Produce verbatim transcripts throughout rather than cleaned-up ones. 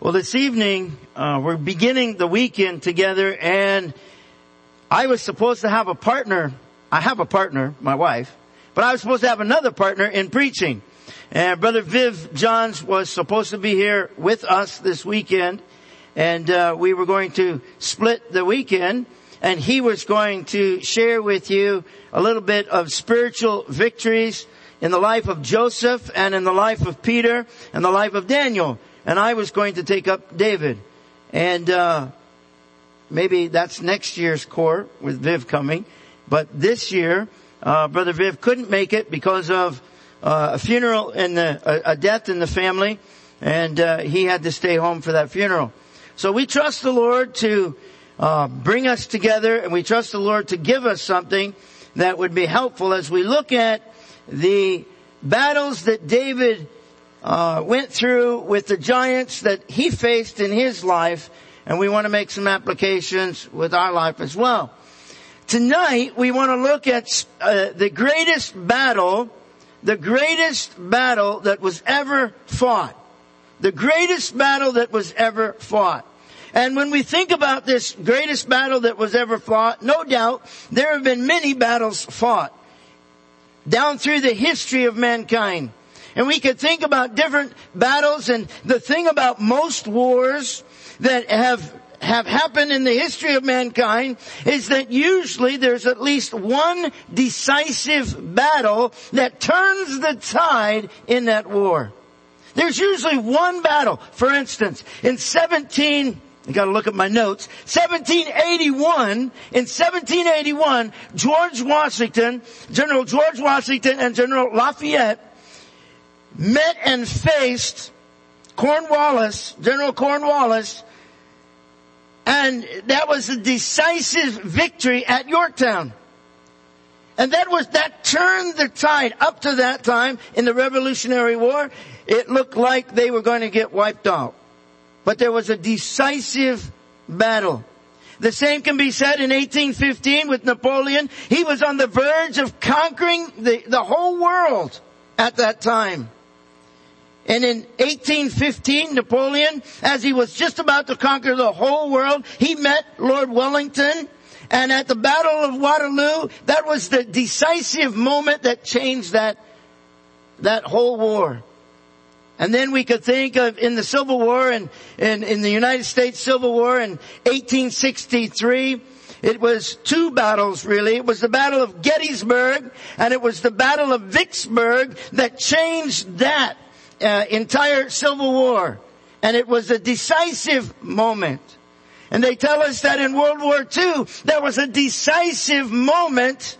Well, this evening, uh, we're beginning the weekend together, and I was supposed to have a partner. I have a partner, my wife, but I was supposed to have another partner in preaching. And Brother Viv Johns was supposed to be here with us this weekend, and uh, we were going to split the weekend, and he was going to share with you a little bit of spiritual victories in the life of Joseph and in the life of Peter and the life of Daniel. And I was going to take up David. And uh maybe that's next year's core with Viv coming. But this year, uh Brother Viv couldn't make it because of uh, a funeral in the, a, a death in the family. And uh he had to stay home for that funeral. So we trust the Lord to uh bring us together, and we trust the Lord to give us something that would be helpful as we look at the battles that David Uh, went through with the giants that he faced in his life, and we want to make some applications with our life as well. Tonight, we want to look at uh, the greatest battle, the greatest battle that was ever fought. The greatest battle that was ever fought. And when we think about this greatest battle that was ever fought, no doubt there have been many battles fought down through the history of mankind. And we could think about different battles, and the thing about most wars that have have happened in the history of mankind is that usually there's at least one decisive battle that turns the tide in that war. There's usually one battle. For instance, in seventeen, I gotta look at my notes, seventeen eighty-one, in seventeen eighty-one, George Washington, General George Washington and General Lafayette met and faced Cornwallis, General Cornwallis, and that was a decisive victory at Yorktown. And that was, that turned the tide. Up to that time in the Revolutionary War, it looked like they were going to get wiped out. But there was a decisive battle. The same can be said in eighteen fifteen with Napoleon. He was on the verge of conquering the, the whole world at that time. And in eighteen fifteen, Napoleon, as he was just about to conquer the whole world, he met Lord Wellington. And at the Battle of Waterloo, that was the decisive moment that changed that, that whole war. And then we could think of in the Civil War and in, in the United States Civil War in eighteen sixty-three, it was two battles really. It was the Battle of Gettysburg and it was the Battle of Vicksburg that changed that Uh, entire Civil War. And it was a decisive moment. And they tell us that in World War Two, there was a decisive moment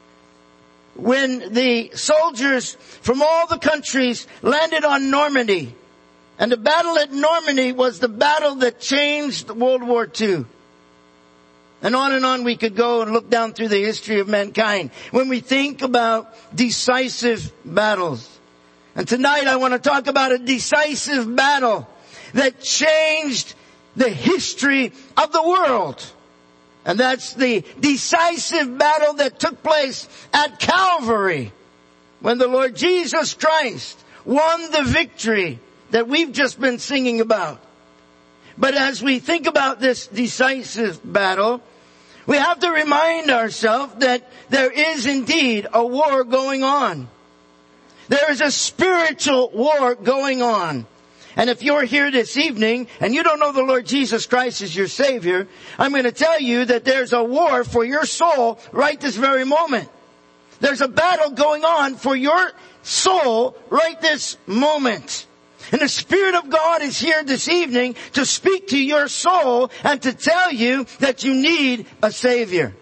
when the soldiers from all the countries landed on Normandy. And the battle at Normandy was the battle that changed World War Two. And on and on we could go and look down through the history of mankind when we think about decisive battles. And tonight I want to talk about a decisive battle that changed the history of the world. And that's the decisive battle that took place at Calvary when the Lord Jesus Christ won the victory that we've just been singing about. But as we think about this decisive battle, we have to remind ourselves that there is indeed a war going on. There is a spiritual war going on. And if you're here this evening and you don't know the Lord Jesus Christ as your Savior, I'm going to tell you that there's a war for your soul right this very moment. There's a battle going on for your soul right this moment. And the Spirit of God is here this evening to speak to your soul and to tell you that you need a Savior.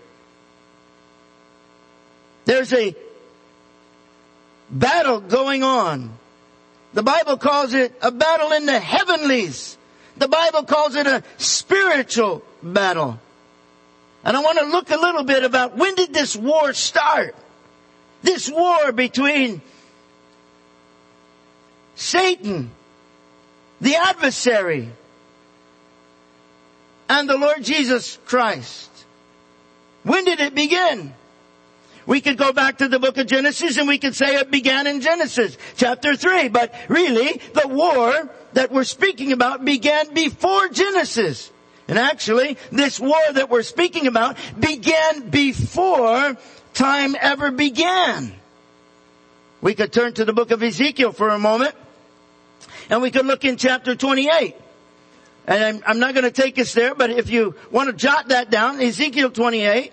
There's a battle going on. The Bible calls it a battle in the heavenlies. The Bible calls it a spiritual battle. And I want to look a little bit about when did this war start? This war between Satan, the adversary, and the Lord Jesus Christ. When did it begin? We could go back to the book of Genesis and we could say it began in Genesis chapter three. But really, the war that we're speaking about began before Genesis. And actually, this war that we're speaking about began before time ever began. We could turn to the book of Ezekiel for a moment, and we could look in chapter twenty-eight. And I'm, I'm not going to take us there, but if you want to jot that down, Ezekiel twenty-eight.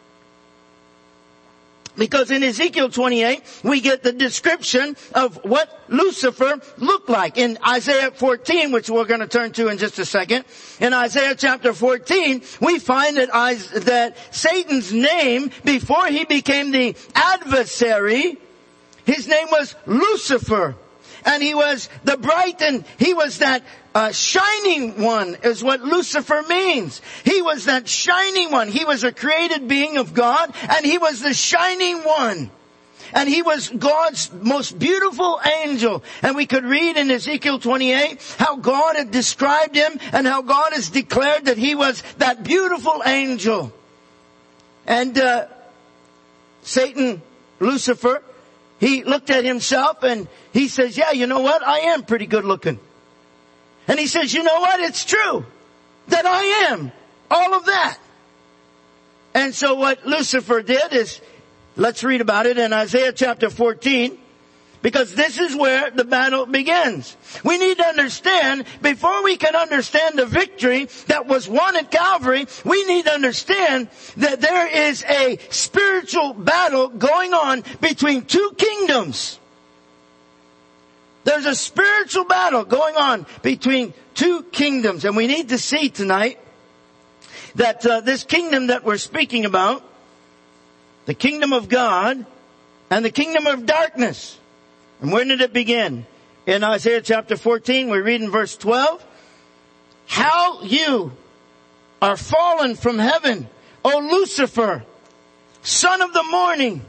Because in Ezekiel twenty-eight, we get the description of what Lucifer looked like. In Isaiah fourteen, which we're going to turn to in just a second, in Isaiah chapter fourteen, we find that, that Satan's name, before he became the adversary, his name was Lucifer. And he was the bright, and he was that uh, shining one, is what Lucifer means. He was that shining one. He was a created being of God, and he was the shining one. And he was God's most beautiful angel. And we could read in Ezekiel twenty-eight how God had described him, and how God has declared that he was that beautiful angel. And uh Satan, Lucifer, he looked at himself and he says, yeah, you know what? I am pretty good looking. And he says, you know what? It's true that I am all of that. And so what Lucifer did is, let's read about it in Isaiah chapter fourteen, because this is where the battle begins. We need to understand, before we can understand the victory that was won at Calvary, we need to understand that there is a spiritual battle going on between two kingdoms. There's a spiritual battle going on between two kingdoms. And we need to see tonight that uh, this kingdom that we're speaking about, the kingdom of God and the kingdom of darkness. And when did it begin? In Isaiah chapter fourteen, we read in verse twelve, how you are fallen from heaven, O Lucifer, son of the morning.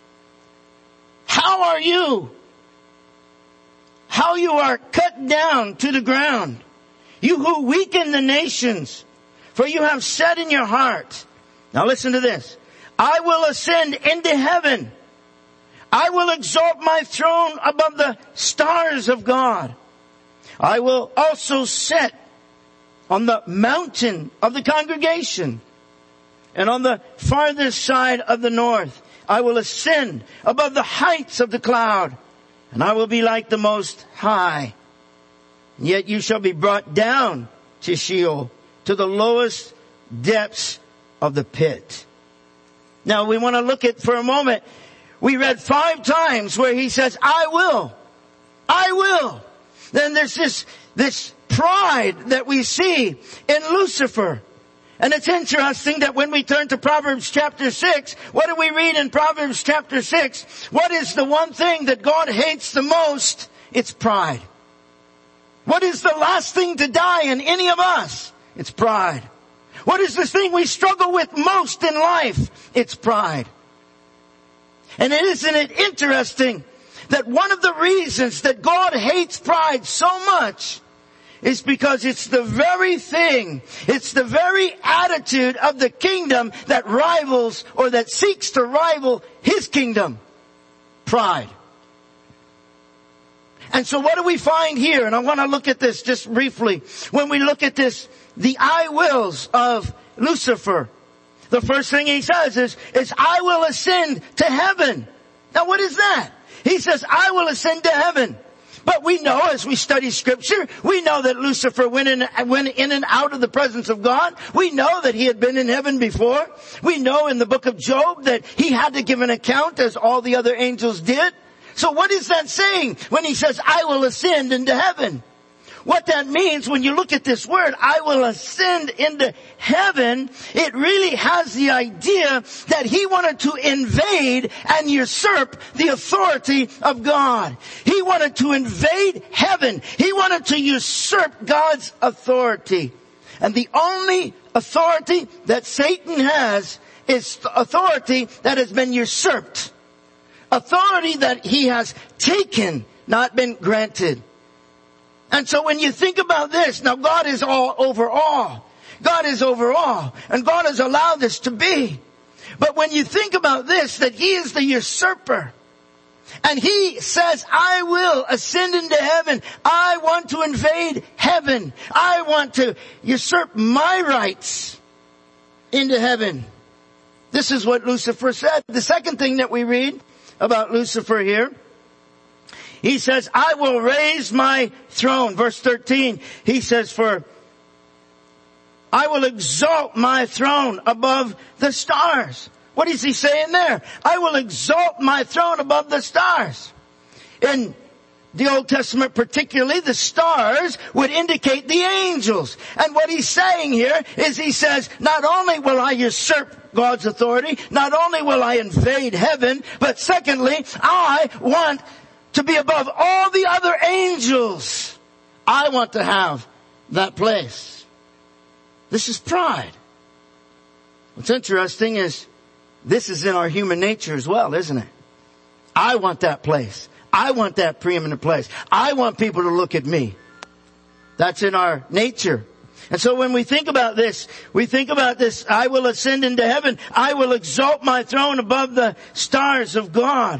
How are you? How you are cut down to the ground, you who weaken the nations, for you have said in your heart. Now listen to this. I will ascend into heaven. I will exalt my throne above the stars of God. I will also sit on the mountain of the congregation, and on the farthest side of the north. I will ascend above the heights of the cloud, and I will be like the Most High. And yet you shall be brought down to Sheol, to the lowest depths of the pit. Now we want to look at for a moment. We read five times where he says, I will. I will. Then there's this, this pride that we see in Lucifer. And it's interesting that when we turn to Proverbs chapter six, what do we read in Proverbs chapter six? What is the one thing that God hates the most? It's pride. What is the last thing to die in any of us? It's pride. What is the thing we struggle with most in life? It's pride. And isn't it interesting that one of the reasons that God hates pride so much is because it's the very thing, it's the very attitude of the kingdom that rivals or that seeks to rival his kingdom. Pride. And so what do we find here? And I want to look at this just briefly. When we look at this, the I wills of Lucifer, the first thing he says is, is I will ascend to heaven. Now what is that? He says, I will ascend to heaven. But we know, as we study scripture, we know that Lucifer went in, went in and out of the presence of God. We know that he had been in heaven before. We know in the book of Job that he had to give an account as all the other angels did. So what is that saying when he says, I will ascend into heaven? What that means when you look at this word, I will ascend into heaven, it really has the idea that he wanted to invade and usurp the authority of God. He wanted to invade heaven. He wanted to usurp God's authority. And the only authority that Satan has is authority that has been usurped. Authority that he has taken, not been granted. And so when you think about this, now God is all over all. God is over all. And God has allowed this to be. But when you think about this, that he is the usurper, And he says, I will ascend into heaven. I want to invade heaven. I want to usurp my rights into heaven. This is what Lucifer said. The second thing that we read about Lucifer here, he says, I will raise my throne. Verse thirteen, he says, for I will exalt my throne above the stars. What is he saying there? I will exalt my throne above the stars. In the Old Testament particularly, the stars would indicate the angels. And what he's saying here is he says, not only will I usurp God's authority, not only will I invade heaven, but secondly, I want to be above all the other angels. I want to have that place. This is pride. What's interesting is this is in our human nature as well, isn't it? I want that place. I want that preeminent place. I want people to look at me. That's in our nature. And so when we think about this, we think about this, I will ascend into heaven. I will exalt my throne above the stars of God.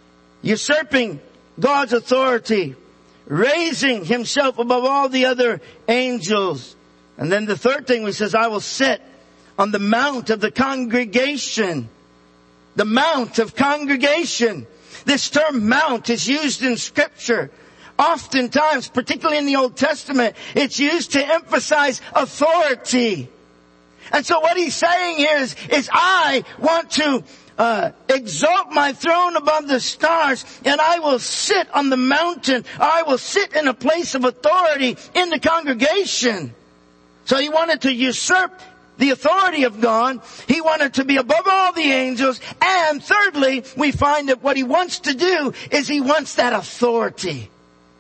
Usurping God's authority. Raising himself above all the other angels. And then the third thing he says, I will sit on the mount of the congregation. The mount of congregation. This term mount is used in Scripture. Oftentimes, particularly in the Old Testament, it's used to emphasize authority. And so what he's saying here is, is I want to uh, exalt my throne above the stars, and I will sit on the mountain. I will sit in a place of authority in the congregation. So he wanted to usurp the authority of God. He wanted to be above all the angels. And thirdly, we find that what he wants to do is he wants that authority.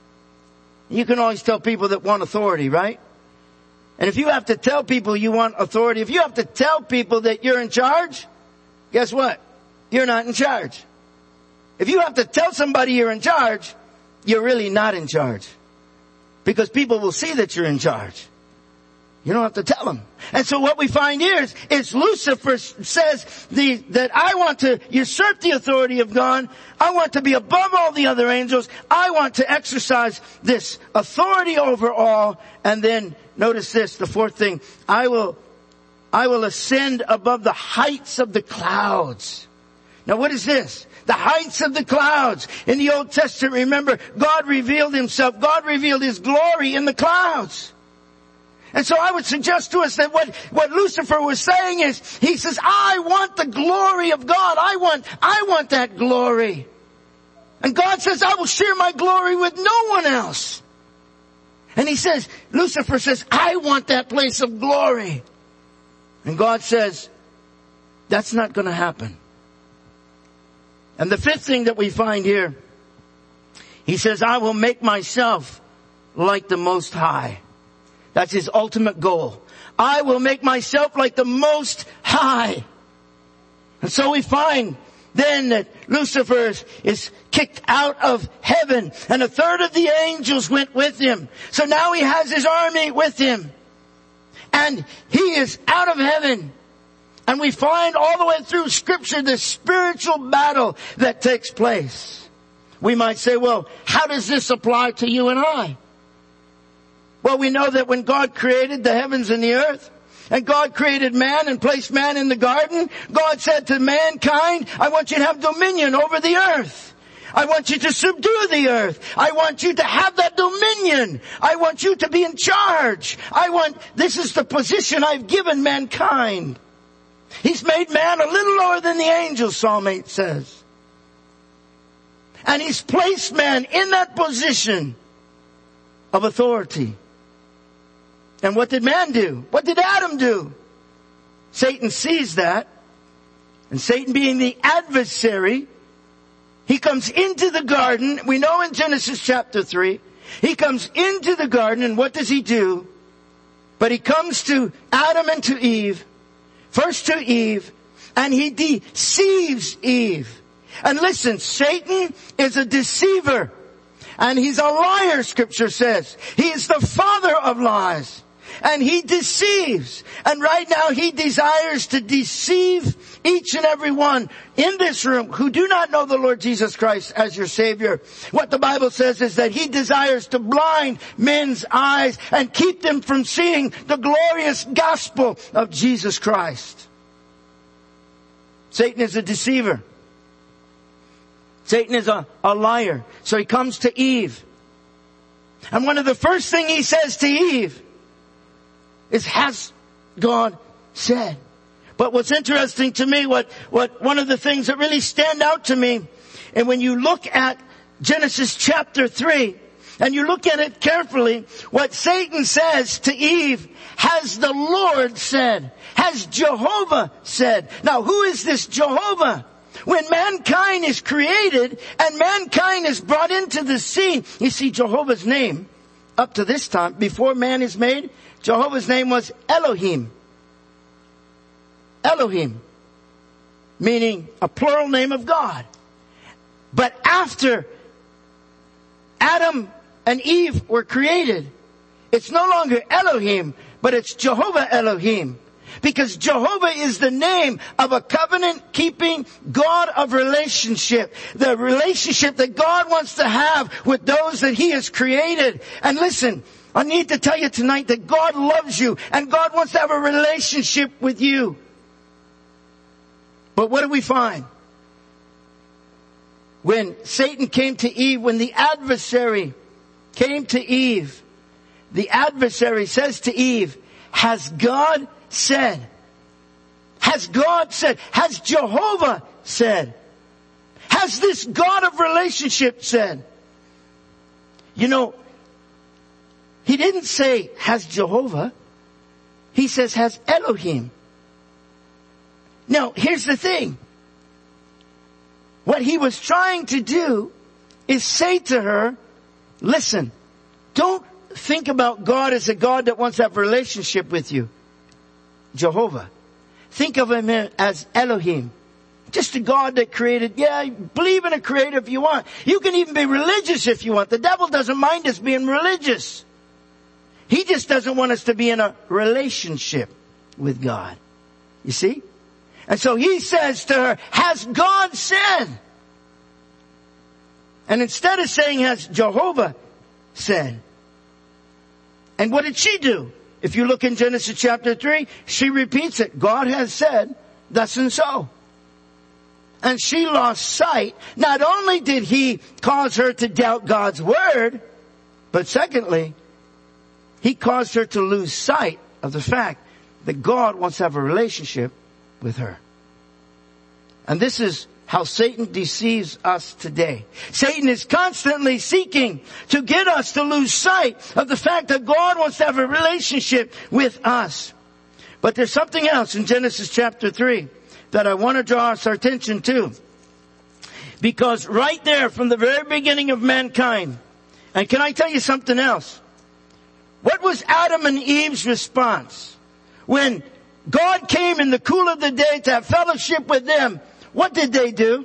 You can always tell people that want authority, right? And if you have to tell people you want authority, if you have to tell people that you're in charge, guess what? You're not in charge. If you have to tell somebody you're in charge, you're really not in charge. Because people will see that you're in charge. You don't have to tell them. And so what we find here is, is Lucifer says the, that I want to usurp the authority of God. I want to be above all the other angels. I want to exercise this authority over all. And then notice this, the fourth thing. I will, I will ascend above the heights of the clouds. Now what is this? The heights of the clouds. In the Old Testament, remember, God revealed himself. God revealed his glory in the clouds. And so I would suggest to us that what, what Lucifer was saying is, he says, I want the glory of God. I want, I want that glory. And God says, I will share my glory with no one else. And he says, Lucifer says, I want that place of glory. And God says, that's not going to happen. And the fifth thing that we find here, he says, I will make myself like the Most High. That's his ultimate goal. I will make myself like the Most High. And so we find then that Lucifer is kicked out of heaven, and a third of the angels went with him. So now he has his army with him. And he is out of heaven. And we find all the way through Scripture this spiritual battle that takes place. We might say, well, how does this apply to you and I? Well, we know that when God created the heavens and the earth, and God created man and placed man in the garden, God said to mankind, I want you to have dominion over the earth. I want you to subdue the earth. I want you to have that dominion. I want you to be in charge. I want, this is the position I've given mankind. He's made man a little lower than the angels, Psalm eight says. And he's placed man in that position of authority. And what did man do? What did Adam do? Satan sees that. And Satan being the adversary, he comes into the garden. We know in Genesis chapter three, he comes into the garden, and what does he do? But he comes to Adam and to Eve, first to Eve, and he deceives Eve. And listen, Satan is a deceiver. And he's a liar, Scripture says. He is the father of lies. And he deceives. And right now he desires to deceive each and every one in this room who do not know the Lord Jesus Christ as your Savior. What the Bible says is that he desires to blind men's eyes and keep them from seeing the glorious gospel of Jesus Christ. Satan is a deceiver. Satan is a, a liar. So he comes to Eve. And one of the first things he says to Eve is, has God said? But what's interesting to me, what, what, one of the things that really stand out to me, and when you look at Genesis chapter three, and you look at it carefully, what Satan says to Eve, has the Lord said? Has Jehovah said? Now, who is this Jehovah? When mankind is created and mankind is brought into the scene, you see Jehovah's name up to this time, before man is made, Jehovah's name was Elohim. Elohim, meaning a plural name of God. But after Adam and Eve were created, it's no longer Elohim, but it's Jehovah Elohim. Because Jehovah is the name of a covenant-keeping God of relationship. The relationship that God wants to have with those that He has created. And listen, I need to tell you tonight that God loves you and God wants to have a relationship with you. But what do we find? When Satan came to Eve, when the adversary came to Eve, the adversary says to Eve, has God said? Has God said? Has Jehovah said? Has this God of relationship said? You know, he didn't say, has Jehovah? He says, has Elohim. Now, here's the thing. What he was trying to do is say to her, listen, don't think about God as a God that wants to have a relationship with you. Jehovah. Think of him as Elohim. Just a God that created. Yeah, believe in a creator if you want. You can even be religious if you want. The devil doesn't mind us being religious. He just doesn't want us to be in a relationship with God. You see? And so he says to her, has God said? And instead of saying, has Jehovah said? And what did she do? If you look in Genesis chapter three, she repeats it. God has said, thus and so. And she lost sight. Not only did he cause her to doubt God's word, but secondly, he caused her to lose sight of the fact that God wants to have a relationship with her. And this is how Satan deceives us today. Satan is constantly seeking to get us to lose sight of the fact that God wants to have a relationship with us. But there's something else in Genesis chapter three that I want to draw our attention to. Because right there from the very beginning of mankind, and can I tell you something else? What was Adam and Eve's response? When God came in the cool of the day to have fellowship with them, what did they do?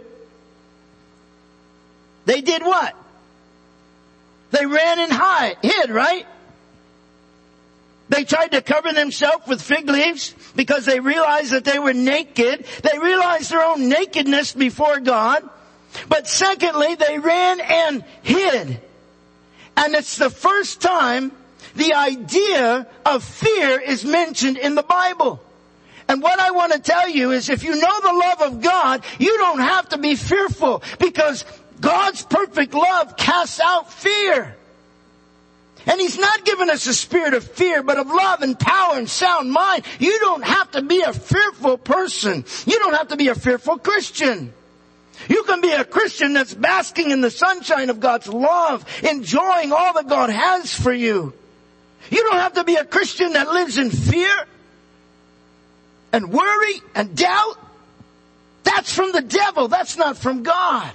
They did what? They ran and hid, hid, right? They tried to cover themselves with fig leaves because they realized that they were naked. They realized their own nakedness before God. But secondly, they ran and hid. And it's the first time the idea of fear is mentioned in the Bible. And what I want to tell you is if you know the love of God, you don't have to be fearful because God's perfect love casts out fear. And He's not given us a spirit of fear, but of love and power and sound mind. You don't have to be a fearful person. You don't have to be a fearful Christian. You can be a Christian that's basking in the sunshine of God's love, enjoying all that God has for you. You don't have to be a Christian that lives in fear and worry and doubt. That's from the devil. That's not from God.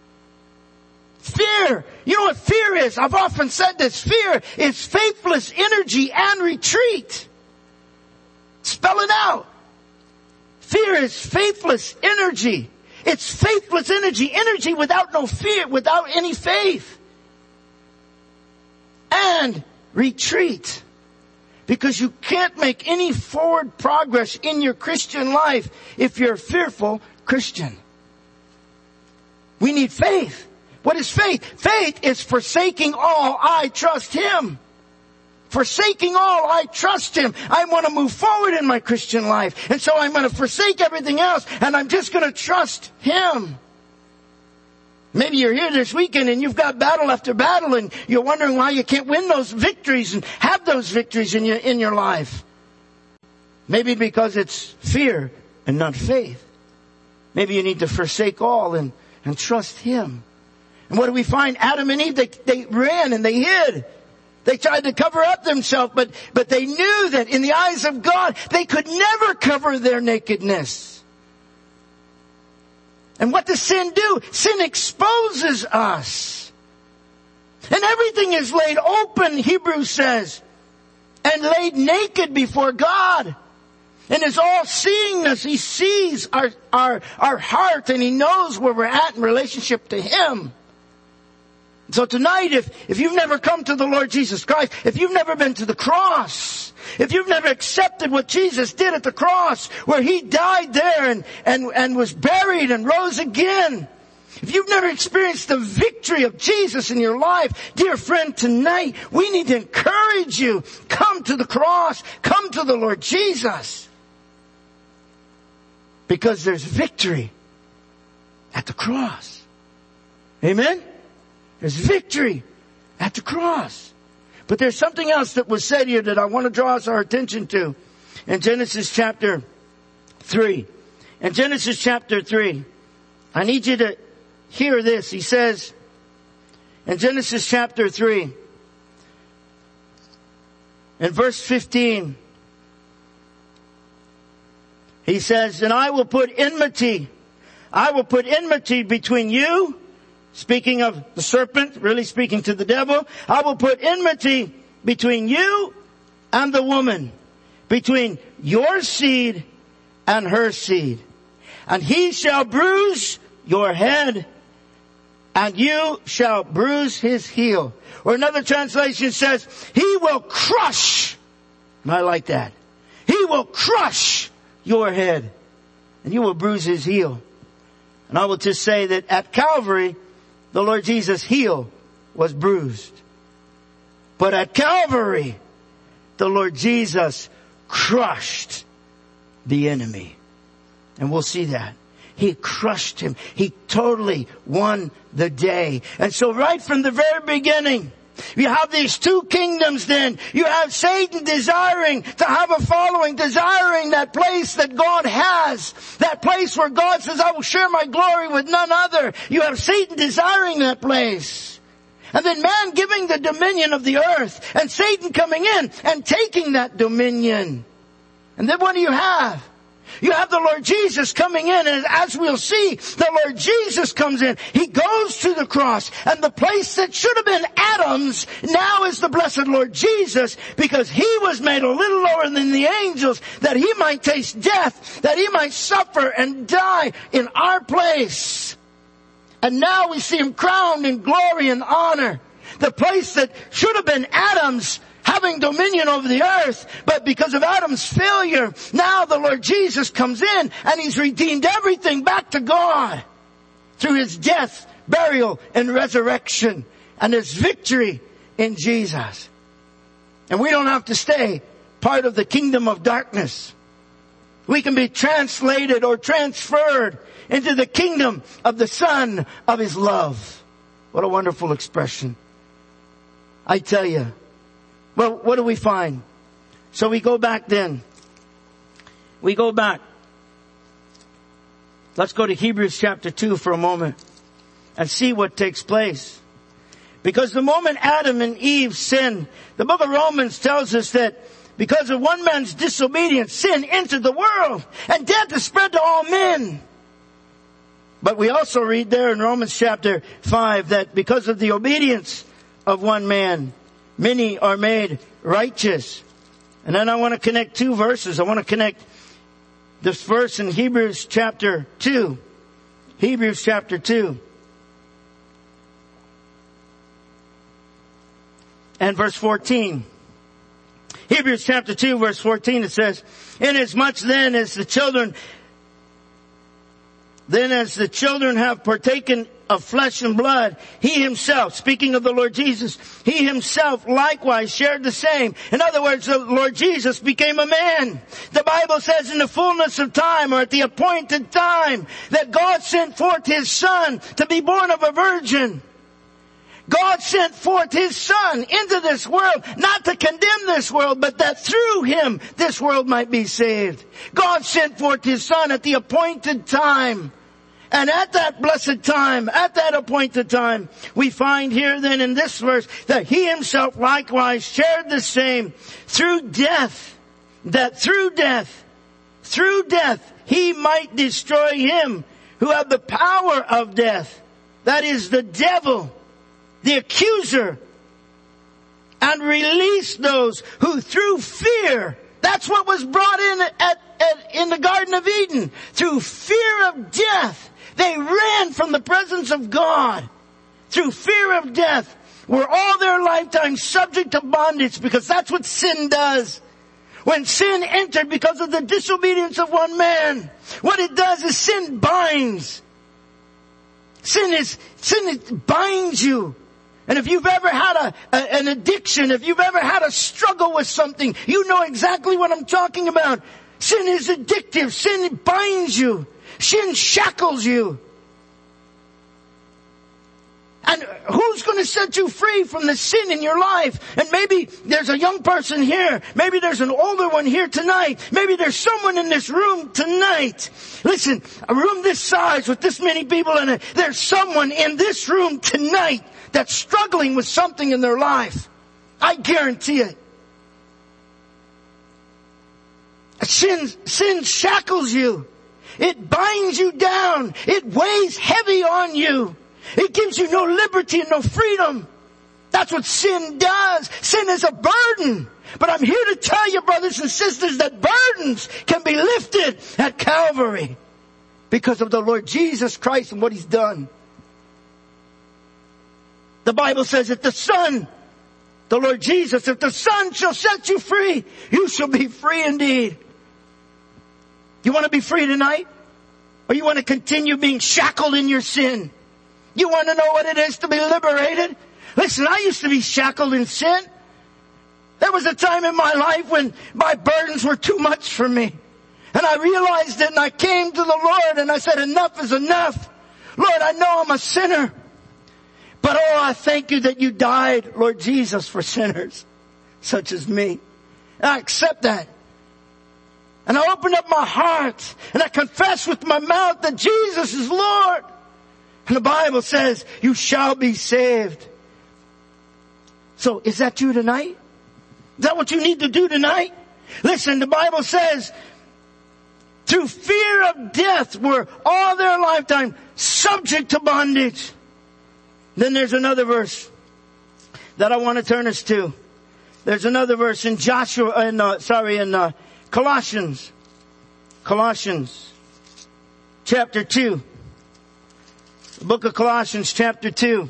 Fear. You know what fear is? I've often said this. Fear is faithless energy and retreat. Spell it out. Fear is faithless energy. It's faithless energy. Energy without no fear, without any faith. And retreat. Because you can't make any forward progress in your Christian life if you're a fearful Christian. We need faith. What is faith? Faith is forsaking all, I trust Him. Forsaking all, I trust Him. I want to move forward in my Christian life. And so I'm going to forsake everything else and I'm just going to trust Him. Maybe you're here this weekend and you've got battle after battle and you're wondering why you can't win those victories and have those victories in your, in your life. Maybe because it's fear and not faith. Maybe you need to forsake all and, and trust Him. And what do we find? Adam and Eve, they, they ran and they hid. They tried to cover up themselves, but, but they knew that in the eyes of God, they could never cover their nakedness. And what does sin do? Sin exposes us. And everything is laid open, Hebrews says, and laid naked before God. And His all-seeingness, He sees our, our, our heart and He knows where we're at in relationship to Him. So tonight, if, if you've never come to the Lord Jesus Christ, if you've never been to the cross, if you've never accepted what Jesus did at the cross, where He died there and, and, and was buried and rose again, if you've never experienced the victory of Jesus in your life, dear friend, tonight we need to encourage you. Come to the cross. Come to the Lord Jesus. Because there's victory at the cross. Amen? There's victory at the cross. But there's something else that was said here that I want to draw us our attention to. In Genesis chapter three. In Genesis chapter three. I need you to hear this. He says, in Genesis chapter three, in verse fifteen, he says, and I will put enmity, I will put enmity between you, speaking of the serpent, really speaking to the devil, I will put enmity between you and the woman, between your seed and her seed. And he shall bruise your head, and you shall bruise his heel. Or another translation says, he will crush, and I like that, he will crush your head, and you will bruise his heel. And I will just say that at Calvary, the Lord Jesus' heel was bruised. But at Calvary, the Lord Jesus crushed the enemy. And we'll see that. He crushed him. He totally won the day. And so right from the very beginning, you have these two kingdoms then. You have Satan desiring to have a following, desiring that place that God has. That place where God says, I will share my glory with none other. You have Satan desiring that place. And then man giving the dominion of the earth. And Satan coming in and taking that dominion. And then what do you have? You have the Lord Jesus coming in, and as we'll see, the Lord Jesus comes in. He goes to the cross, and the place that should have been Adam's now is the blessed Lord Jesus, because he was made a little lower than the angels, that he might taste death, that he might suffer and die in our place. And now we see him crowned in glory and honor. The place that should have been Adam's, having dominion over the earth, but because of Adam's failure, now the Lord Jesus comes in and he's redeemed everything back to God through his death, burial, and resurrection, and his victory in Jesus. And we don't have to stay part of the kingdom of darkness. We can be translated or transferred into the kingdom of the Son of his love. What a wonderful expression. I tell you. Well, what do we find? So we go back then. We go back. Let's go to Hebrews chapter two for a moment and see what takes place. Because the moment Adam and Eve sinned, the book of Romans tells us that because of one man's disobedience, sin entered the world and death is spread to all men. But we also read there in Romans chapter five that because of the obedience of one man, many are made righteous. And then I want to connect two verses. I want to connect this verse in Hebrews chapter two. Hebrews chapter two. And verse fourteen. Hebrews chapter two verse fourteen, it says, inasmuch then as the children, then as the children have partaken of flesh and blood, he himself, speaking of the Lord Jesus, he himself likewise shared the same. In other words, the Lord Jesus became a man. The Bible says in the fullness of time, or at the appointed time, that God sent forth his Son to be born of a virgin. God sent forth his Son into this world, not to condemn this world, but that through him this world might be saved. God sent forth his Son at the appointed time. And at that blessed time, at that appointed time, we find here then in this verse that he himself likewise shared the same through death, that through death, through death, he might destroy him who had the power of death. That is the devil, the accuser, and release those who through fear, that's what was brought in at, at in the Garden of Eden, through fear of death, they ran from the presence of God. Through fear of death, were all their lifetime subject to bondage, because that's what sin does. When sin entered because of the disobedience of one man, what it does is sin binds. Sin is, sin is, binds you. And if you've ever had a, a, an addiction, if you've ever had a struggle with something, you know exactly what I'm talking about. Sin is addictive. Sin binds you. Sin shackles you. And who's going to set you free from the sin in your life? And maybe there's a young person here. Maybe there's an older one here tonight. Maybe there's someone in this room tonight. Listen, a room this size with this many people in it. There's someone in this room tonight that's struggling with something in their life. I guarantee it. Sin, sin shackles you. It binds you down. It weighs heavy on you. It gives you no liberty and no freedom. That's what sin does. Sin is a burden. But I'm here to tell you, brothers and sisters, that burdens can be lifted at Calvary because of the Lord Jesus Christ and what he's done. The Bible says that the Son, the Lord Jesus, if the Son shall set you free, you shall be free indeed. You want to be free tonight? Or you want to continue being shackled in your sin? You want to know what it is to be liberated? Listen, I used to be shackled in sin. There was a time in my life when my burdens were too much for me. And I realized it, and I came to the Lord and I said, enough is enough. Lord, I know I'm a sinner. But oh, I thank you that you died, Lord Jesus, for sinners such as me. And I accept that. And I open up my heart and I confess with my mouth that Jesus is Lord. And the Bible says, you shall be saved. So is that you tonight? Is that what you need to do tonight? Listen, the Bible says, through fear of death were all their lifetime subject to bondage. Then there's another verse that I want to turn us to. There's another verse in Joshua, in, uh, sorry, in uh, Colossians. Colossians chapter two. The book of Colossians chapter two.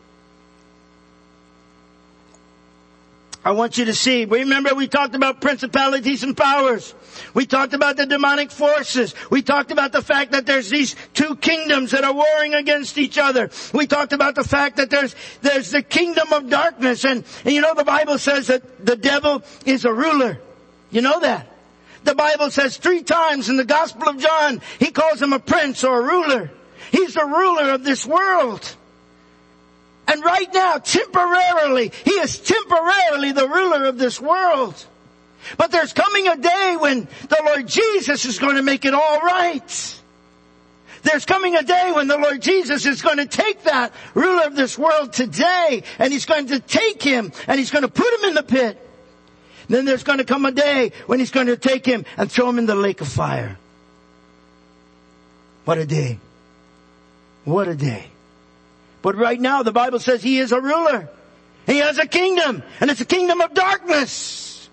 I want you to see. Remember we talked about principalities and powers. We talked about the demonic forces. We talked about the fact that there's these two kingdoms that are warring against each other. We talked about the fact that there's, there's the kingdom of darkness. And, and you know the Bible says that the devil is a ruler. You know that. The Bible says three times in the Gospel of John, he calls him a prince or a ruler. He's the ruler of this world. And right now, temporarily, he is temporarily the ruler of this world. But there's coming a day when the Lord Jesus is going to make it all right. There's coming a day when the Lord Jesus is going to take that ruler of this world today, and he's going to take him and he's going to put him in the pit. Then there's going to come a day when he's going to take him and throw him in the lake of fire. What a day. What a day. But right now the Bible says he is a ruler. He has a kingdom, and it's a kingdom of darkness.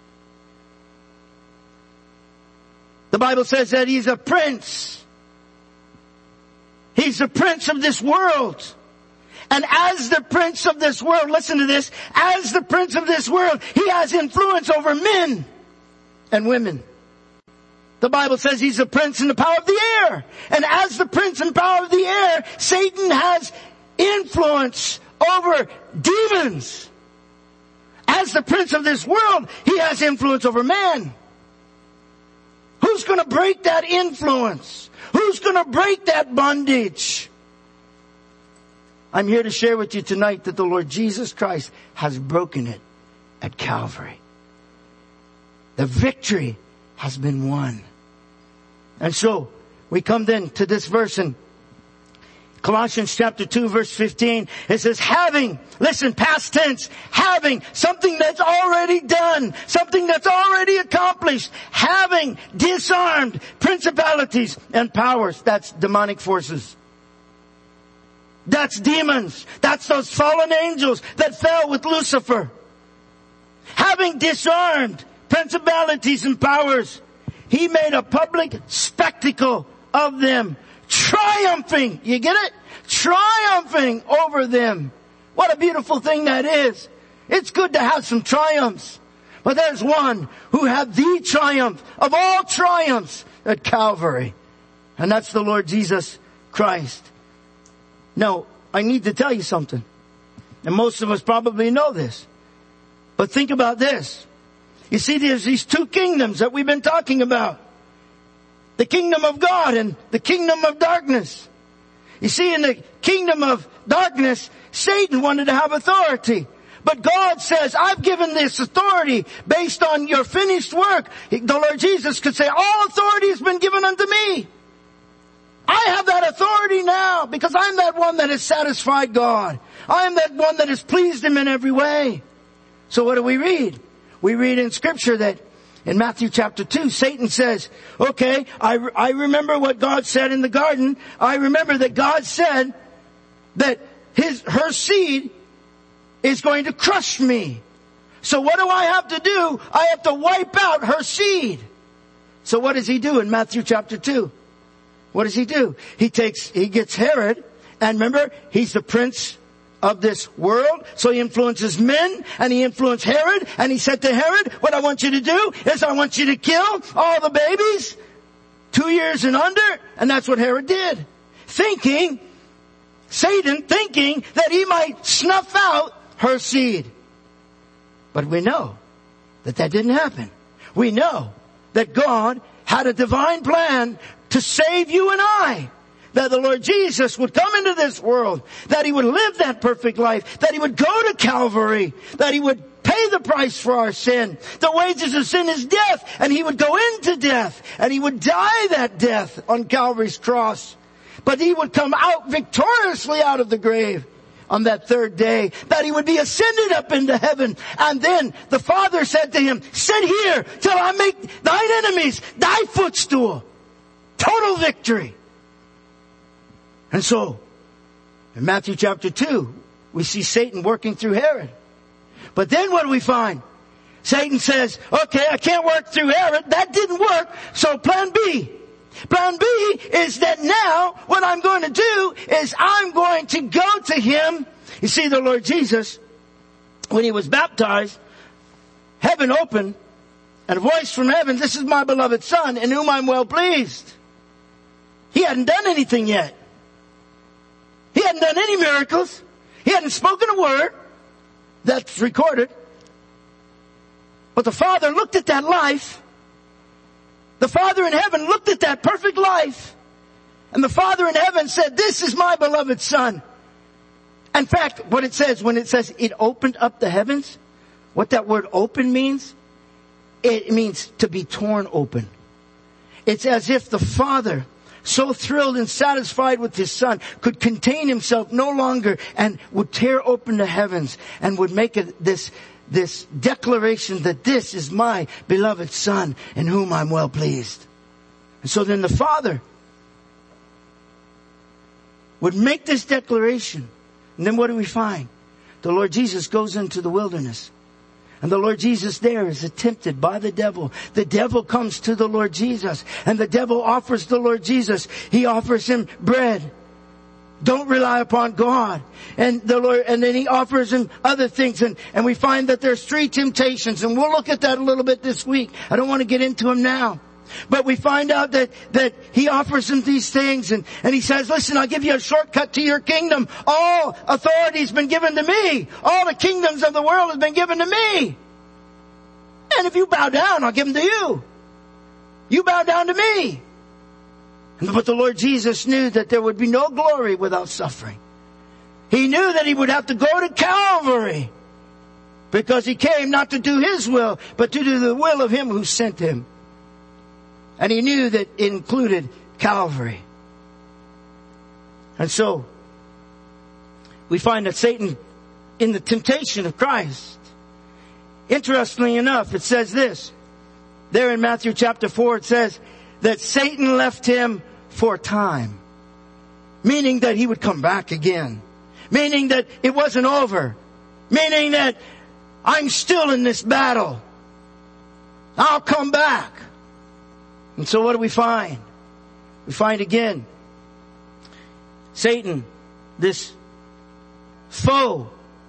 The Bible says that he's a prince. He's the prince of this world. And as the prince of this world, listen to this, as the prince of this world, he has influence over men and women. The Bible says he's the prince and the power of the air. And as the prince and power of the air, Satan has influence over demons. As the prince of this world, he has influence over man. Who's going to break that influence? Who's going to break that bondage? I'm here to share with you tonight that the Lord Jesus Christ has broken it at Calvary. The victory has been won. And so, we come then to this verse in Colossians chapter two verse fifteen. It says, having, listen, past tense, having something that's already done, something that's already accomplished, having disarmed principalities and powers. That's demonic forces. That's demons. That's those fallen angels that fell with Lucifer. Having disarmed principalities and powers, he made a public spectacle of them, triumphing. You get it? Triumphing over them. What a beautiful thing that is. It's good to have some triumphs. But there's one who had the triumph of all triumphs at Calvary. And that's the Lord Jesus Christ. Now, I need to tell you something. And most of us probably know this. But think about this. You see, there's these two kingdoms that we've been talking about. The kingdom of God and the kingdom of darkness. You see, in the kingdom of darkness, Satan wanted to have authority. But God says, I've given this authority based on your finished work. The Lord Jesus could say, all authority has been given unto me. I have that authority now because I'm that one that has satisfied God. I am that one that has pleased Him in every way. So what do we read? We read in Scripture that in Matthew chapter two, Satan says, okay, I, I remember what God said in the garden. I remember that God said that his, her seed is going to crush me. So what do I have to do? I have to wipe out her seed. So what does he do in Matthew chapter two? What does he do? He takes, he gets Herod, and remember, he's the prince of this world. So he influences men, and he influenced Herod, and he said to Herod, what I want you to do is I want you to kill all the babies, two years and under, and that's what Herod did. Thinking, Satan thinking that he might snuff out her seed. But we know that that didn't happen. We know that God had a divine plan to save you and I. That the Lord Jesus would come into this world. That He would live that perfect life. That He would go to Calvary. That He would pay the price for our sin. The wages of sin is death. And He would go into death. And He would die that death on Calvary's cross. But He would come out victoriously out of the grave on that third day. That He would be ascended up into heaven. And then the Father said to Him, sit here till I make thine enemies thy footstool. Total victory. And so, in Matthew chapter two, we see Satan working through Herod. But then what do we find? Satan says, okay, I can't work through Herod. That didn't work. So plan B. Plan B is that now what I'm going to do is I'm going to go to Him. You see, the Lord Jesus, when He was baptized, heaven opened and a voice from heaven, this is my beloved Son in whom I'm well pleased. He hadn't done anything yet. He hadn't done any miracles. He hadn't spoken a word that's recorded. But the Father looked at that life. The Father in heaven looked at that perfect life. And the Father in heaven said, this is my beloved Son. In fact, what it says, when it says it opened up the heavens, what that word open means, it means to be torn open. It's as if the Father, so thrilled and satisfied with His Son, could contain Himself no longer and would tear open the heavens and would make it this, this declaration that this is my beloved Son in whom I'm well pleased. And so then the Father would make this declaration. And then what do we find? The Lord Jesus goes into the wilderness. And the Lord Jesus there is tempted by the devil. The devil comes to the Lord Jesus. And the devil offers the Lord Jesus. He offers Him bread. don't rely upon God. And the Lord, and then He offers him other things. And, and we find that there's three temptations. And we'll look at that a little bit this week. I don't want to get into them now. But we find out that, that He offers him these things. And, and He says, listen, I'll give you a shortcut to your kingdom. All authority has been given to me. All the kingdoms of the world have been given to me. And if you bow down, I'll give them to you. You bow down to me. But the Lord Jesus knew that there would be no glory without suffering. He knew that He would have to go to Calvary, because He came not to do His will, but to do the will of Him who sent Him. And He knew that it included Calvary. And so, we find that Satan, in the temptation of Christ, interestingly enough, it says this. There in Matthew chapter four, it says that Satan left Him for a time. Meaning that He would come back again. Meaning that it wasn't over. Meaning that I'm still in this battle. I'll come back. And so what do we find? We find again, Satan, this foe.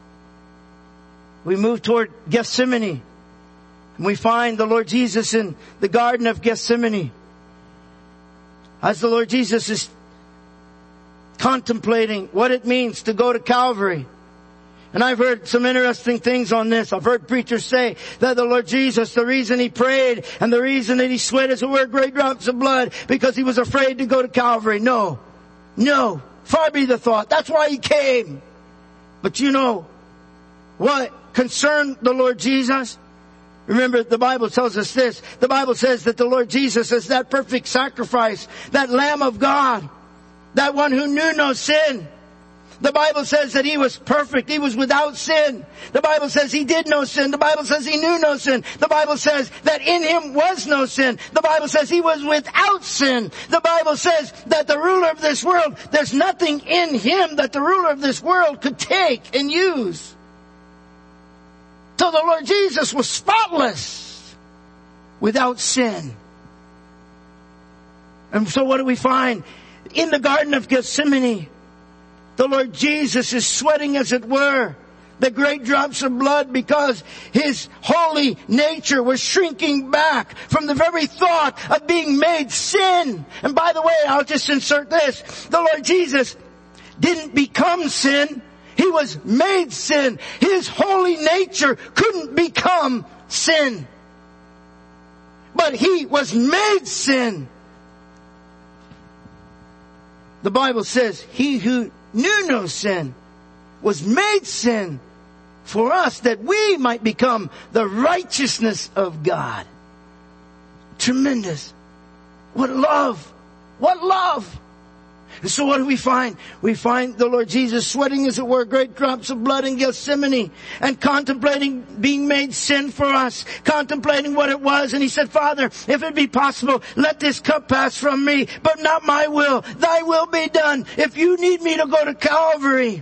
We move toward Gethsemane. And we find the Lord Jesus in the Garden of Gethsemane. As the Lord Jesus is contemplating what it means to go to Calvary. And I've heard some interesting things on this. I've heard preachers say that the Lord Jesus, the reason He prayed and the reason that He sweat as it were great drops of blood, because He was afraid to go to Calvary. No. No. Far be the thought. That's why He came. But you know what concerned the Lord Jesus? Remember, the Bible tells us this. The Bible says that the Lord Jesus is that perfect sacrifice, that Lamb of God, that one who knew no sin. The Bible says that He was perfect. He was without sin. The Bible says He did no sin. The Bible says He knew no sin. The Bible says that in Him was no sin. The Bible says He was without sin. The Bible says that the ruler of this world, there's nothing in Him that the ruler of this world could take and use. So the Lord Jesus was spotless, without sin. And so what do we find? In the Garden of Gethsemane, the Lord Jesus is sweating, as it were, the great drops of blood, because His holy nature was shrinking back from the very thought of being made sin. And by the way, I'll just insert this. The Lord Jesus didn't become sin. He was made sin. His holy nature couldn't become sin. But He was made sin. The Bible says, He who knew no sin was made sin for us, that we might become the righteousness of God. Tremendous. What love. What love. And so what do we find? We find the Lord Jesus sweating, as it were, great drops of blood in Gethsemane, and contemplating being made sin for us, contemplating what it was. And He said, Father, if it be possible, let this cup pass from me, but not my will, Thy will be done. If you need me to go to Calvary,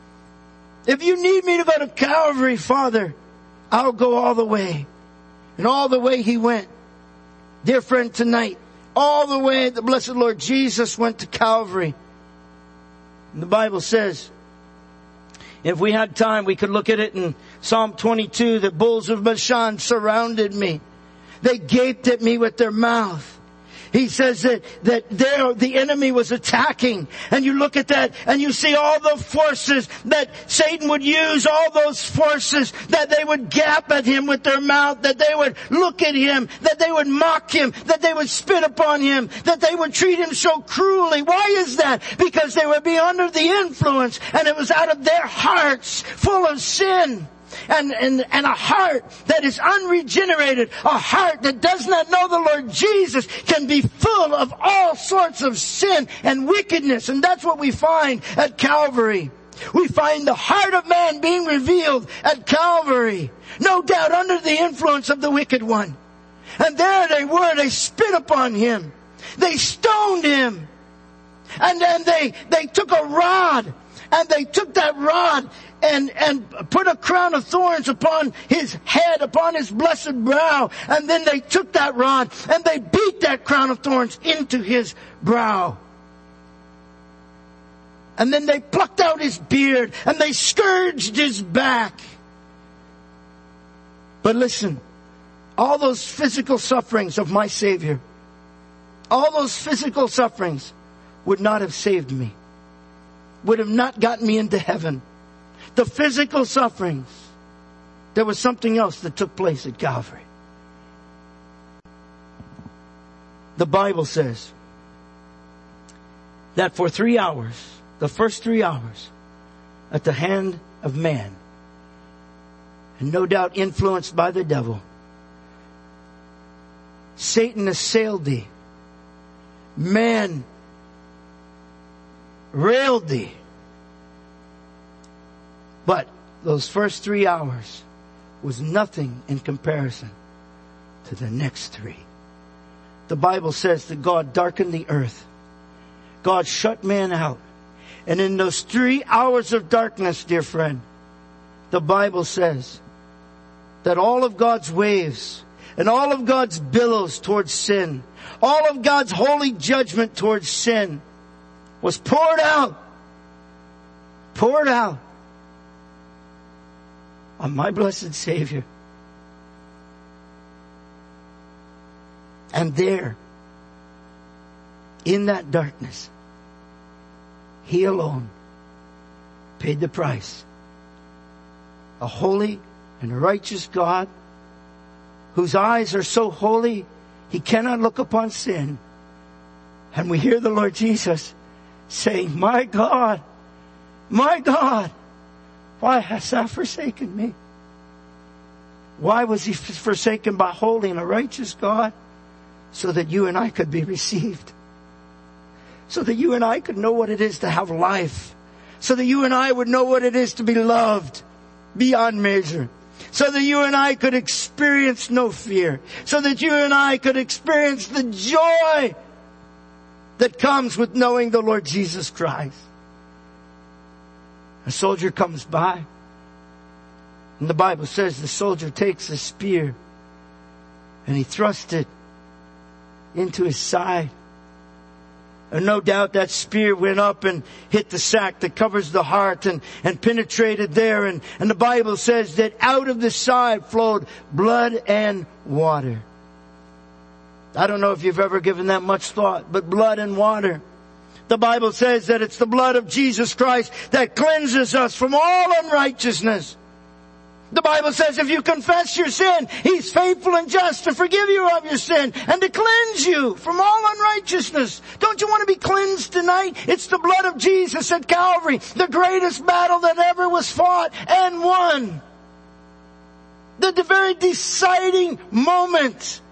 if you need me to go to Calvary, Father, I'll go all the way. And all the way He went. Dear friend, tonight, all the way the blessed Lord Jesus went to Calvary. And the Bible says, if we had time, we could look at it in Psalm twenty-two. The bulls of Bashan surrounded me. They gaped at me with their mouth. He says that, that there, the enemy was attacking. And you look at that and you see all the forces that Satan would use, all those forces that they would gap at Him with their mouth, that they would look at Him, that they would mock Him, that they would spit upon Him, that they would treat Him so cruelly. Why is that? Because they would be under the influence, and it was out of their hearts full of sin. And, and, and a heart that is unregenerated, a heart that does not know the Lord Jesus, can be full of all sorts of sin and wickedness. And that's what we find at Calvary. We find the heart of man being revealed at Calvary. No doubt under the influence of the wicked one. And there they were, they spit upon Him. They stoned Him. And then they, they took a rod, and they took that rod and, and put a crown of thorns upon His head, upon His blessed brow. And then they took that rod and they beat that crown of thorns into His brow. And then they plucked out his beard and they scourged his back. But listen, all those physical sufferings of my Savior, all those physical sufferings would not have saved me, would have not gotten me into heaven. The physical sufferings, there was something else that took place at Calvary. The Bible says that for three hours, the first three hours, at the hand of man, and no doubt influenced by the devil, Satan assailed thee. Man railed thee. But those first three hours was nothing in comparison to the next three. The Bible says that God darkened the earth. God shut man out. And in those three hours of darkness, dear friend, the Bible says that all of God's waves and all of God's billows towards sin, all of God's holy judgment towards sin was poured out, poured out on my blessed Savior. And there, in that darkness, He alone paid the price. A holy and righteous God whose eyes are so holy He cannot look upon sin. And we hear the Lord Jesus saying, my God, my God, why hast thou forsaken me? Why was He forsaken by holy and a righteous God? So that you and I could be received. So that you and I could know what it is to have life. So that you and I would know what it is to be loved beyond measure. So that you and I could experience no fear. So that you and I could experience the joy that comes with knowing the Lord Jesus Christ. A soldier comes by. And the Bible says the soldier takes a spear and he thrusts it into his side. And no doubt that spear went up and hit the sac that covers the heart and, and penetrated there. And, and the Bible says that out of the side flowed blood and water. I don't know if you've ever given that much thought, but blood and water. The Bible says that it's the blood of Jesus Christ that cleanses us from all unrighteousness. The Bible says if you confess your sin, He's faithful and just to forgive you of your sin and to cleanse you from all unrighteousness. Don't you want to be cleansed tonight? It's the blood of Jesus at Calvary, the greatest battle that ever was fought and won. The, the very deciding moment.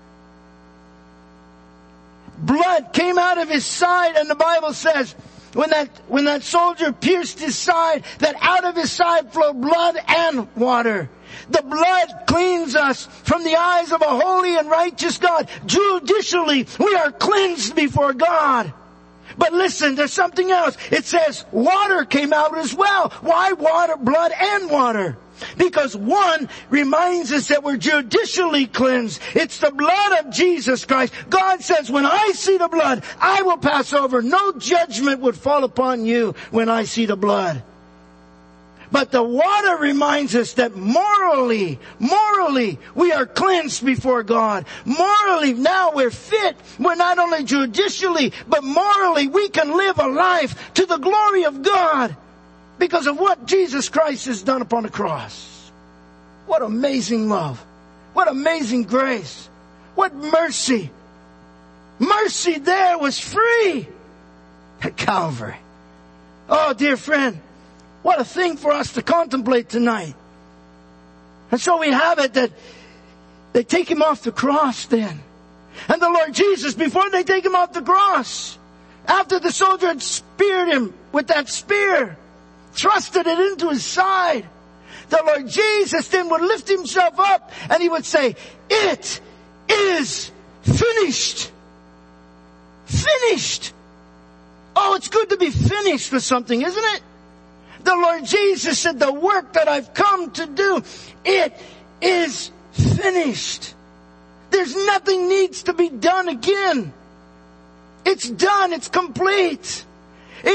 Blood came out of His side, and the Bible says When that, when that soldier pierced his side, that out of his side flowed blood and water. The blood cleans us from the eyes of a holy and righteous God. Judicially, we are cleansed before God. But listen, there's something else. It says water came out as well. Why water, blood and water? Because one reminds us that we're judicially cleansed. It's the blood of Jesus Christ. God says, when I see the blood, I will pass over. No judgment would fall upon you when I see the blood. But the water reminds us that morally, morally, we are cleansed before God. Morally, now we're fit. We're not only judicially, but morally, we can live a life to the glory of God. Because of what Jesus Christ has done upon the cross. What amazing love. What amazing grace. What mercy. Mercy there was free at Calvary. Oh, dear friend, what a thing for us to contemplate tonight. And so we have it that they take Him off the cross then. And the Lord Jesus, before they take Him off the cross, after the soldier had speared Him with that spear, thrusted it into His side, the Lord Jesus then would lift Himself up and He would say, it is finished. Finished. Oh, it's good to be finished with something, isn't it? The Lord Jesus said, the work that I've come to do, it is finished. There's nothing needs to be done again. It's done. It's complete. It's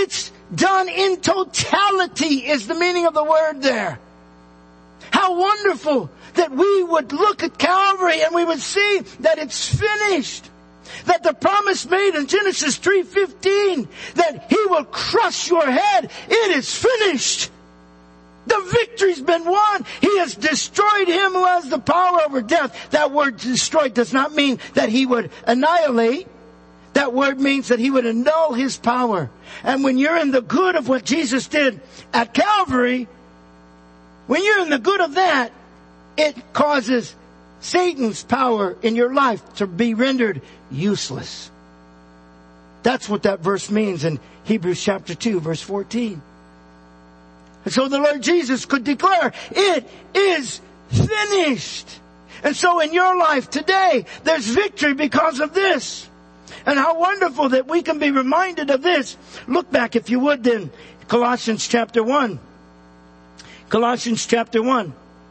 done in totality is the meaning of the word there. How wonderful that we would look at Calvary and we would see that it's finished. That the promise made in Genesis three fifteen, that He will crush your head, it is finished. The victory's been won. He has destroyed him who has the power over death. That word destroyed does not mean that He would annihilate. That word means that He would annul His power. And when you're in the good of what Jesus did at Calvary, when you're in the good of that, it causes Satan's power in your life to be rendered useless. That's what that verse means in Hebrews chapter two, verse fourteen. And so the Lord Jesus could declare, it is finished. And so in your life today, there's victory because of this. And how wonderful that we can be reminded of this. Look back, if you would, then, Colossians chapter one. Colossians chapter one.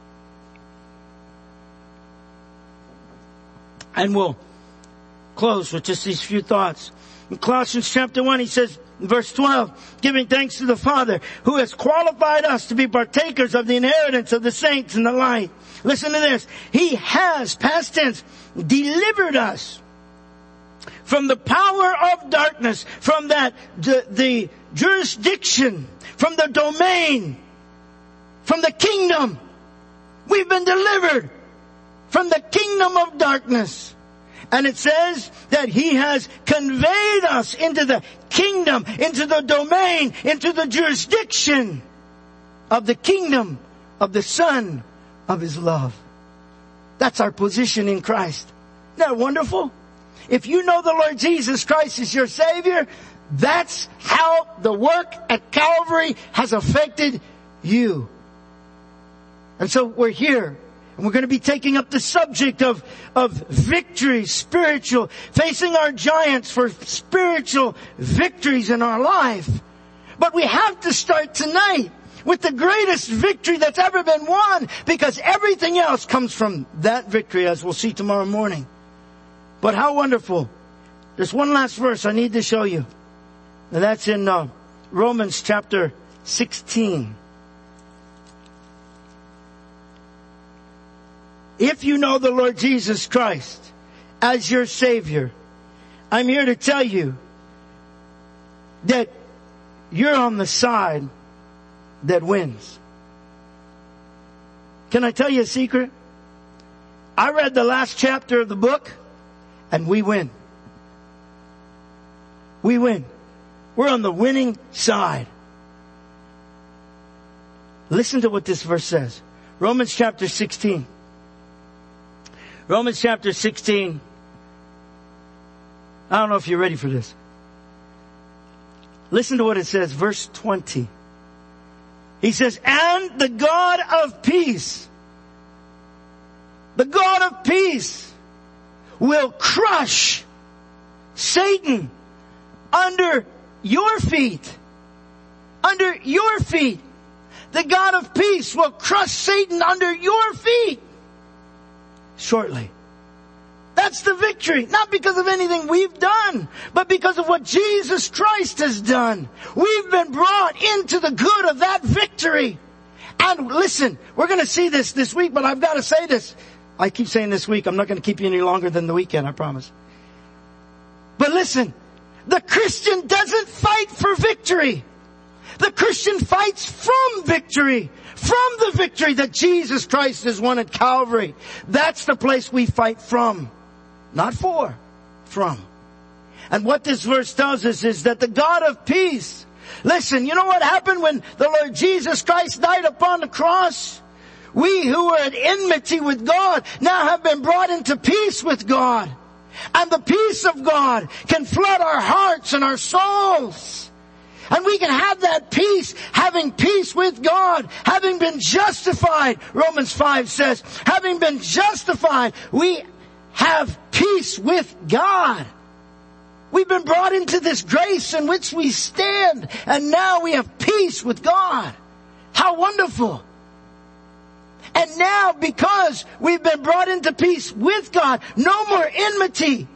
And we'll close with just these few thoughts. In Colossians chapter one, he says, verse twelve, giving thanks to the Father who has qualified us to be partakers of the inheritance of the saints in the light. Listen to this. He has, past tense, delivered us from the power of darkness, from that, the, the jurisdiction, from the domain, from the kingdom. We've been delivered from the kingdom of darkness. And it says that He has conveyed us into the kingdom, into the domain, into the jurisdiction of the kingdom of the Son of His love. That's our position in Christ. Isn't that wonderful? If you know the Lord Jesus Christ is your Savior, that's how the work at Calvary has affected you. And so we're here. And we're going to be taking up the subject of, of victory, spiritual, facing our giants for spiritual victories in our life. But we have to start tonight with the greatest victory that's ever been won, because everything else comes from that victory, as we'll see tomorrow morning. But how wonderful. There's one last verse I need to show you. And that's in uh, Romans chapter sixteen. If you know the Lord Jesus Christ as your Savior, I'm here to tell you that you're on the side that wins. Can I tell you a secret? I read the last chapter of the book and we win. We win. We're on the winning side. Listen to what this verse says. Romans chapter sixteen. Romans chapter sixteen. I don't know if you're ready for this. Listen to what it says, verse twenty. He says, and the God of peace, the God of peace will crush Satan under your feet. Under your feet. The God of peace will crush Satan under your feet. Shortly. That's the victory. Not because of anything we've done, but because of what Jesus Christ has done. We've been brought into the good of that victory. And listen, we're going to see this this week, but I've got to say this. I keep saying this week. I'm not going to keep you any longer than the weekend, I promise. But listen, the Christian doesn't fight for victory. The Christian fights from victory. From the victory that Jesus Christ has won at Calvary. That's the place we fight from. Not for. From. And what this verse tells us is that the God of peace. Listen, you know what happened when the Lord Jesus Christ died upon the cross? We who were at enmity with God now have been brought into peace with God. And the peace of God can flood our hearts and our souls. And we can have that peace, having peace with God, having been justified. Romans five says, having been justified, we have peace with God. We've been brought into this grace in which we stand, and now we have peace with God. How wonderful. And now, because we've been brought into peace with God, no more enmity.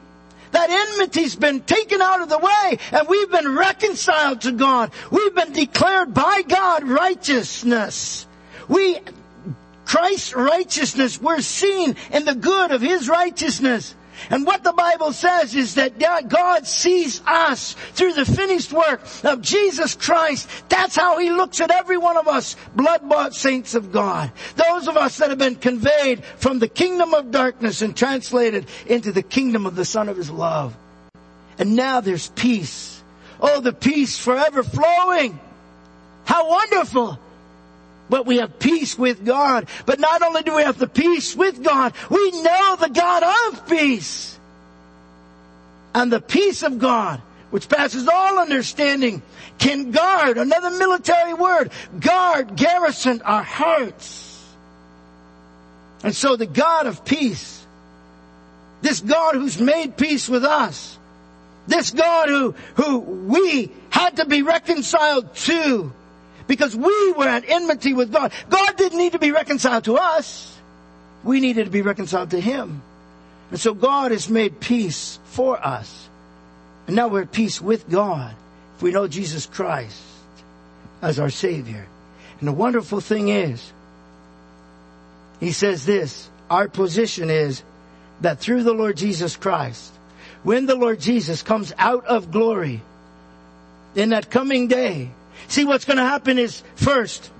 That enmity's been taken out of the way and we've been reconciled to God. We've been declared by God righteousness. We, Christ's righteousness, we're seen in the good of His righteousness. And what the Bible says is that God sees us through the finished work of Jesus Christ. That's how He looks at every one of us, blood-bought saints of God. Those of us that have been conveyed from the kingdom of darkness and translated into the kingdom of the Son of His love. And now there's peace. Oh, the peace forever flowing. How wonderful. But we have peace with God. But not only do we have the peace with God, we know the God of peace. And the peace of God, which passes all understanding, can guard, another military word, guard, garrison our hearts. And so the God of peace, this God who's made peace with us, this God who, who we had to be reconciled to, because we were at enmity with God. God didn't need to be reconciled to us. We needed to be reconciled to Him. And so God has made peace for us. And now we're at peace with God if we know Jesus Christ as our Savior. And the wonderful thing is, He says this, our position is that through the Lord Jesus Christ, when the Lord Jesus comes out of glory in that coming day, see, what's going to happen is, first,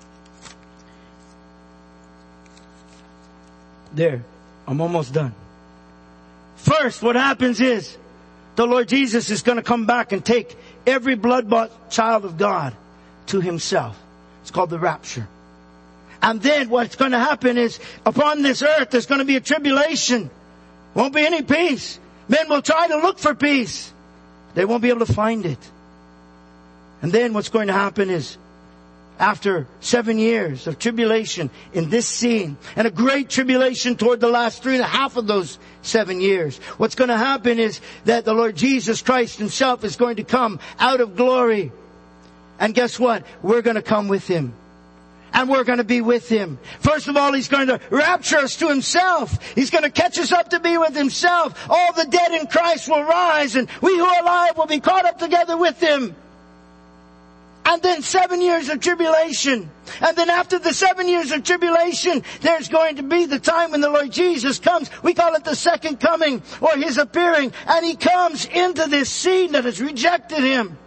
there, I'm almost done. First, what happens is, the Lord Jesus is going to come back and take every blood-bought child of God to Himself. It's called the rapture. And then what's going to happen is, upon this earth, there's going to be a tribulation. Won't be any peace. Men will try to look for peace. They won't be able to find it. And then what's going to happen is, after seven years of tribulation in this scene, and a great tribulation toward the last three and a half of those seven years, what's going to happen is that the Lord Jesus Christ Himself is going to come out of glory. And guess what? We're going to come with Him. And we're going to be with Him. First of all, He's going to rapture us to Himself. He's going to catch us up to be with Himself. All the dead in Christ will rise, and we who are alive will be caught up together with Him. And then seven years of tribulation. And then after the seven years of tribulation, there's going to be the time when the Lord Jesus comes. We call it the second coming, or His appearing. And He comes into this scene that has rejected Him.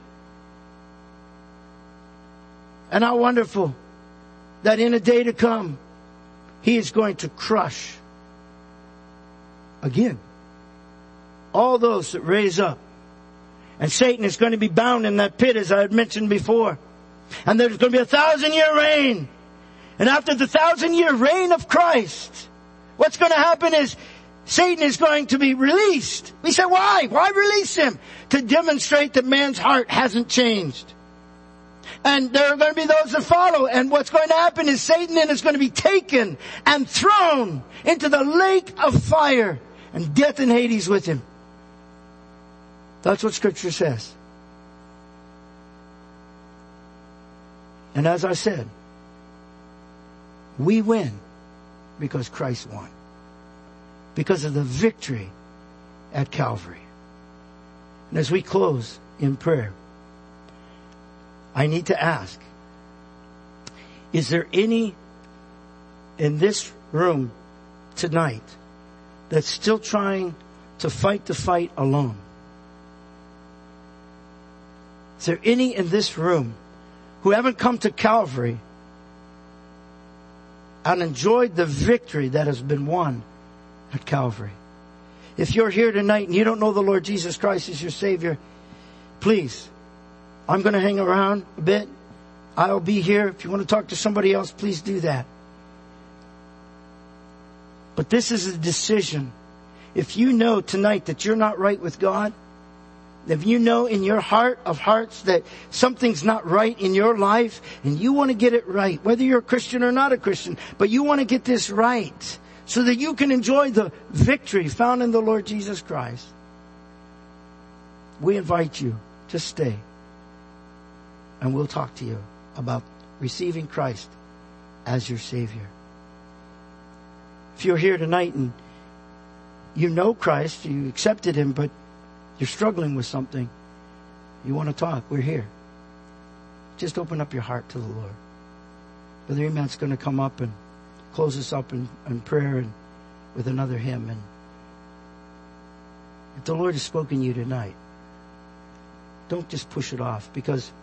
And how wonderful that in a day to come, He is going to crush again all those that raise up. And Satan is going to be bound in that pit, as I had mentioned before. And there's going to be a thousand year reign. And after the thousand year reign of Christ, what's going to happen is Satan is going to be released. We say, why? Why release him? To demonstrate that man's heart hasn't changed. And there are going to be those that follow. And what's going to happen is Satan then is going to be taken and thrown into the lake of fire, and death and Hades with him. That's what Scripture says. And as I said, we win because Christ won. Because of the victory at Calvary. And as we close in prayer, I need to ask, is there any in this room tonight that's still trying to fight the fight alone? Is there any in this room who haven't come to Calvary and enjoyed the victory that has been won at Calvary? If you're here tonight and you don't know the Lord Jesus Christ as your Savior, please, I'm going to hang around a bit. I'll be here. If you want to talk to somebody else, please do that. But this is a decision. If you know tonight that you're not right with God, if you know in your heart of hearts that something's not right in your life and you want to get it right, whether you're a Christian or not a Christian, but you want to get this right so that you can enjoy the victory found in the Lord Jesus Christ, we invite you to stay and we'll talk to you about receiving Christ as your Savior. If you're here tonight and you know Christ, you accepted Him, but you're struggling with something. You want to talk, we're here. Just open up your heart to the Lord. Brother Eman's going to come up and close us up in, in prayer and with another hymn. And if the Lord has spoken to you tonight, don't just push it off, because